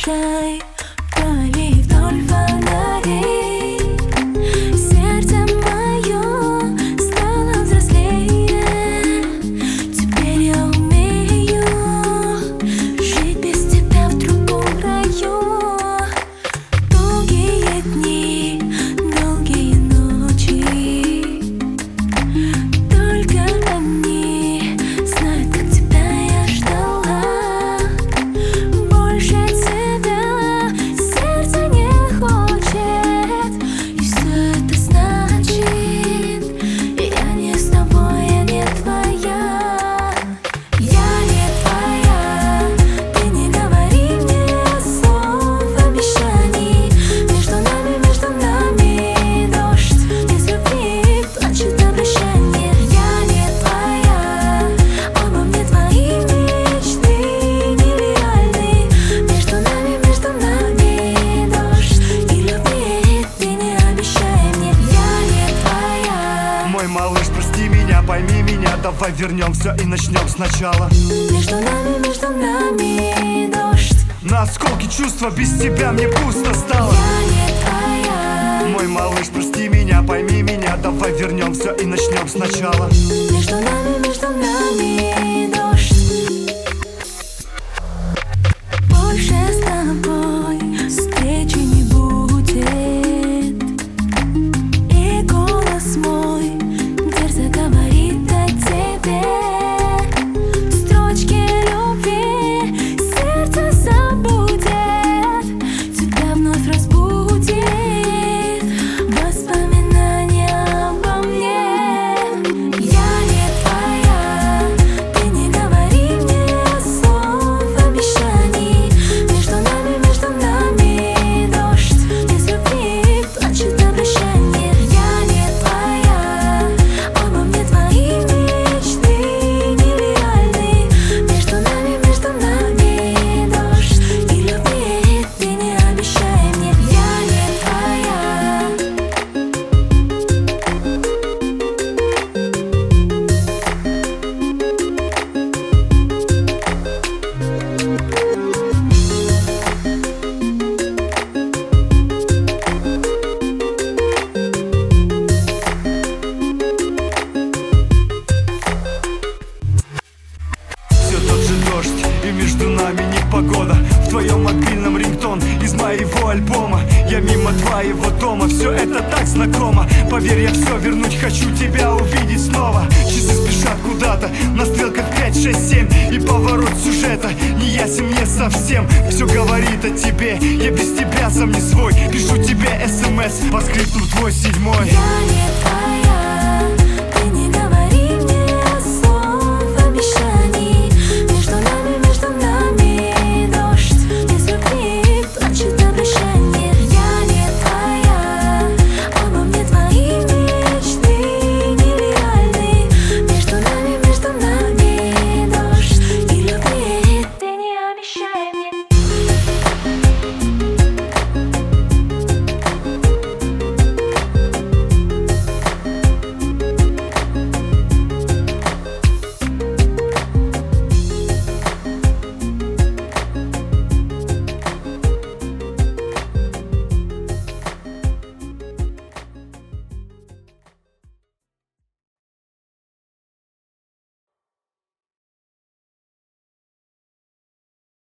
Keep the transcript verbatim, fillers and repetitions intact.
Отвечай, пали вдоль фонарей. Сердце мое стало взрослее. Теперь я умею жить без тебя в другом раю. Долгие дни, долгие ночи, только они знают, как тебя я ждала. Больше тебя сердце не хочет, и все это значит: я не с тобой, я не твоя. Я не твоя, ты не говори мне слов обещаний. Между нами, между нами дождь без любви плачет обращение. Я не твоя, обо мне твои мечты нереальны. Между нами, между нами дождь и любви ты не обещай мне. Я не твоя. Мой малыш, прости меня, пойми меня, давай вернем все и начнем сначала. Между нами, между нами дождь. На осколки чувства, без тебя мне пусто стало. Я не твоя. Мой малыш, прости меня, пойми меня, давай вернем все и начнем сначала. Между нами, между нами дождь. Больше с тобой встречи не будет, и голос мой дерзко говорит о тебе. Строчки любви сердце забудет, тебя вновь разбудит воспоминания обо мне. Я не твоя, ты не говори мне слов обещаний. Между нами, между нами дождь без любви плачет обращение. Я не твоя, обо мне твои мечты нереальны. Между нами, между нами дождь и любви ты не обещай мне. Я не твоя. Все тот же дождь, и между нами непогода. В твоем мобильном рингтон из моего альбома. Я мимо твоего дома, все это так знакомо. Поверь, я все вернуть хочу, тебя увидеть снова. Часы спешат куда-то, на стрелках пять, шесть, семь. И поворот сюжета не ясен мне совсем. Все говорит о тебе, я без тебя сам не свой. Пишу тебе смс по скрипту твой седьмой. Я не твоя.